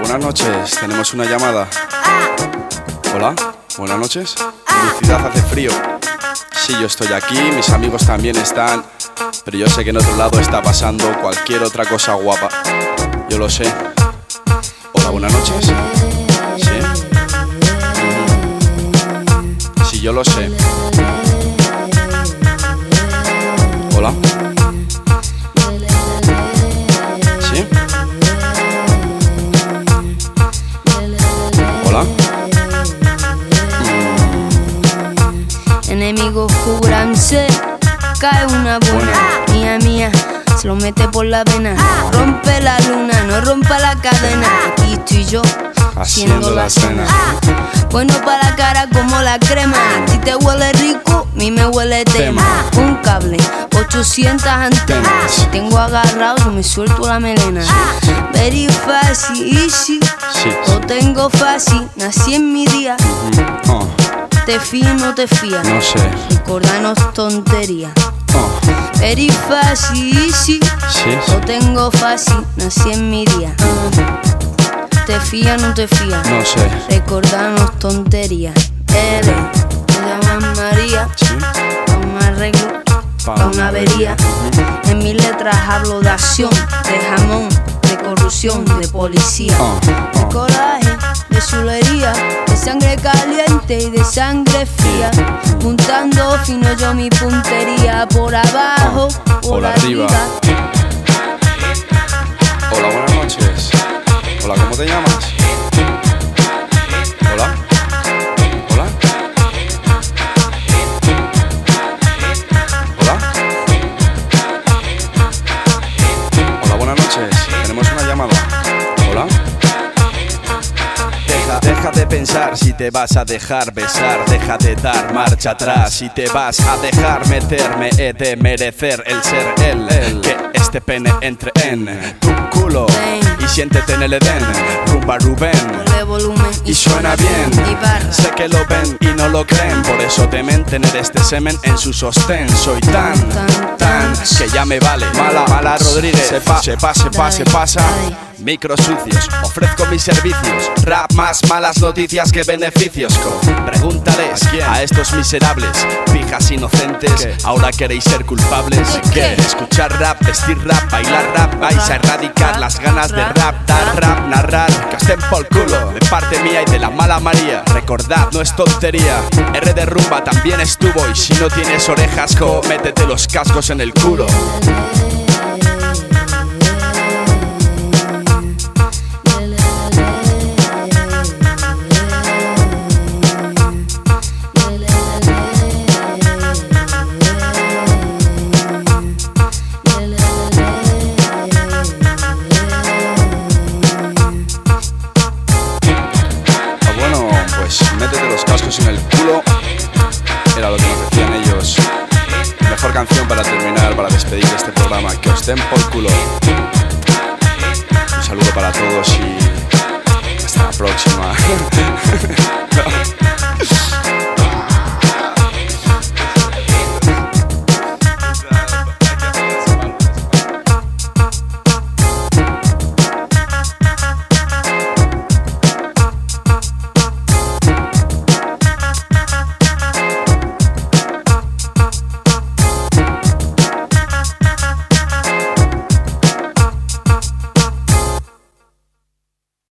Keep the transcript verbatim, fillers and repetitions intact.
buenas noches, tenemos una llamada. Hola, buenas noches. Felicidad, hace frío. Sí, yo estoy aquí, mis amigos también están, pero yo sé que en otro lado está pasando cualquier otra cosa guapa. Yo lo sé. Hola, buenas noches. Sí. Sí, yo lo sé. Hola. ¿Sí? Hola. Enemigos cúbranse, cae una buena, mía mía, se lo mete por la vena. Rompe la luna, no rompa la cadena. Aquí estoy yo, haciendo la cena. Bueno para la cara como la crema. A ti te huele rico, a mí me huele tema. Un cable, ochocientas antenas. Tengo agarrado, yo me suelto la melena. Very fácil, easy, lo tengo fácil, nací en mi día. ¿Te fías o no te fías? No sé. Recordanos tontería. Oh. Very fácil, easy, sí, lo tengo fácil, nací en mi día. Uh. ¿Te fías o no te fías? No sé. Recordanos tontería. L, me llaman María, sí, pa' un arreglo, pa', pa una avería. Uh-huh. En mis letras hablo de acción, de jamón, de corrupción, de policía. Oh. Oh. De coraje, de chulería, de sangre caliente y de sangre fría. Puntando fino yo mi puntería. Por abajo, oh, por, por arriba. arriba. Hola, buenas noches. Hola, ¿cómo te llamas? Hola. Hola. Hola. Hola, buenas noches. Tenemos una llamada. Hola. Deja de pensar si te vas a dejar besar. Deja de dar marcha atrás. Si te vas a dejar meterme, he de merecer el ser él, él. Que este pene entre en tu culo y siéntete en el Edén. Rumba Rubén y suena bien. Sé que lo ven y no lo creen, por eso temen tener este semen en su sostén. Soy tan, tan, que ya me vale. Mala, mala Rodríguez. Se pa, se pa, se pa, se pasa. Micros sucios, ofrezco mis servicios. Rap más malas noticias que beneficios. Pregúntales a estos miserables, pijas inocentes, ¿qué? Ahora queréis ser culpables. ¿Qué? Escuchar rap, vestir rap, bailar rap. Vais a erradicar las ganas de rap, dar rap, narrar. Que os den por culo, de parte mía y de la mala María. Recordad, no es tontería, R de rumba también estuvo. Y si no tienes orejas, co, métete los cascos en el culo. Métete los cascos en el culo. Era lo que nos decían ellos. Mejor canción para terminar, para despedir este programa. Que os den por culo. Un saludo para todos y hasta la próxima.